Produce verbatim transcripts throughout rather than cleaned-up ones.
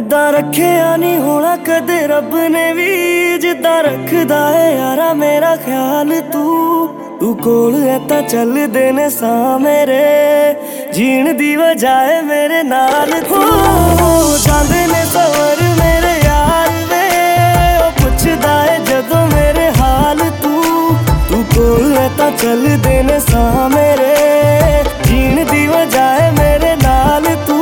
इदा रखिया नहीं होना कदे रब ने भी, जिदा रखदा है यारा मेरा ख्याल तू। तू कोल है तां चल देने सा मेरे, जीण दी वजाए मेरे नाल तू। जांदे ने सवर मेरे यार वे, ओ पुछदा है जदों मेरे हाल तू। तू कोल है तां चल देने सा मेरे, जीण दी वजाए मेरे नाल तू।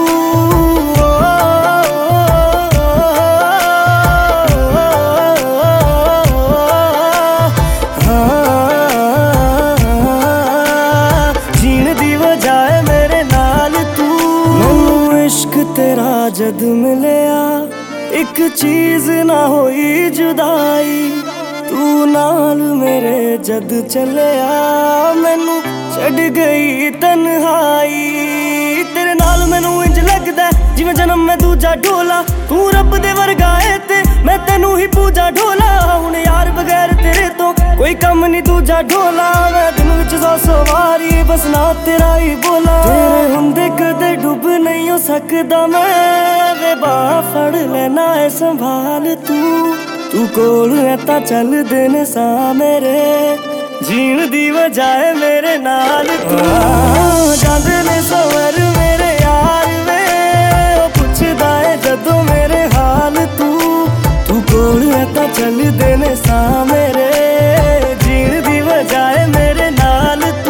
तेरा जद मिलया एक चीज ना होई जुदाई, तू नाल मेरे जद चलिया मैनू छड़ गई तन्हाई। तेरे नाल मैनू इंज लगदा जिवें जन्म में दूजा ढोला, तू रब दे वर्गा है ते मैं तेनू ही पूजा ढोला। हुण यार बगैर तेरे तो कोई कम नहीं दूजा ढोला, मैं दिन विच सौ सौ वारी बस ना तेरा ही बोला। तेरे हुंदे कदे डुब नहीं हो सकदा मैं, वे बाह फड़ लेना है संभाल तू। तू कोल है तां चल देने सा मेरे, जीण दी वजाए मेरे नाल तू। जांदे ने सवर मेरे यार वे, ओ पुछदा है जदों मेरे हाल तू। तू कोल है तां चल देने सा मेरे, जीण दी वजाए मेरे नाल तू।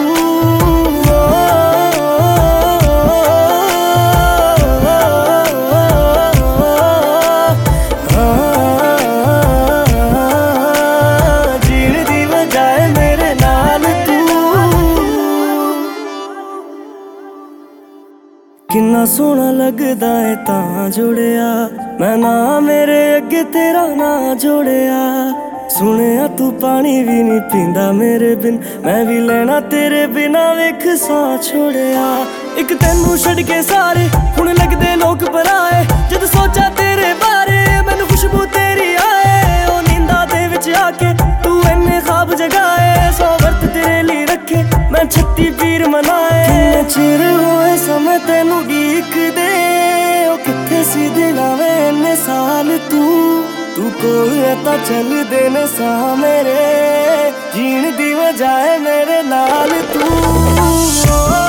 किन्ना सोहना लगदा है तां जुड़िया, मैं ना मेरे अगे तेरा ना जोड़िया। सुनिया तू पानी भी नहीं पींदा मेरे बिन, मैं भी लेना तेरे बिना वेख सा छोड़िया। एक तेनू छड़ के सारे हुण लगदे लोग पराए, जद सोचा तेरे बारे मैनू खुशबू तेरी आए। ओ नींदा दे विच आके तू इन्ने ख्वाब जगाए, सौ वर्त तेरे लिए रखे मैं छत्ती पीर मनाए। किन्ने चिर होए समय तेनू उड़ीक दे, ओ कित्थे सी दिलां वे इन्ने साल तू। तू कोल है तां चल देने सा मेरे, जीण दी वजाए मेरे नाल तू।